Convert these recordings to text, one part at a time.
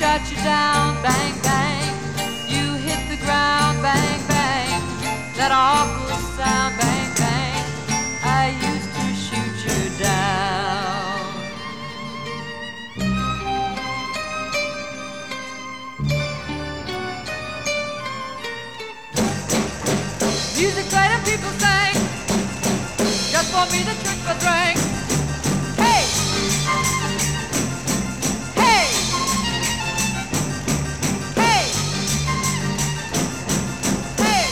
shot you down, bang, bang. You hit the ground, bang, bang. That awful sound, bang, bang. I used to shoot you down. Music played and people sang. Just for me the trick was rang. Hey! Hey! Hey! Hey!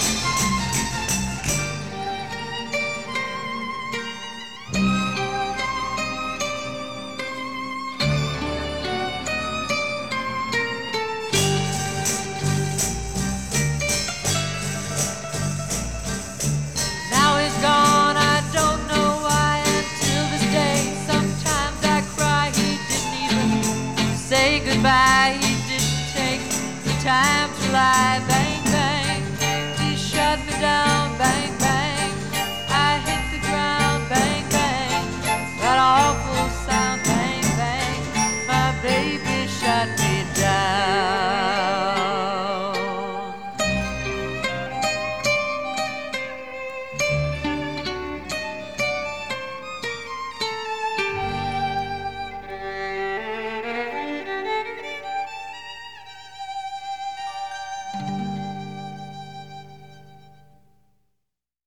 Now he's gone, I don't know why. Until this day, sometimes I cry. He didn't even say goodbye. He didn't take the time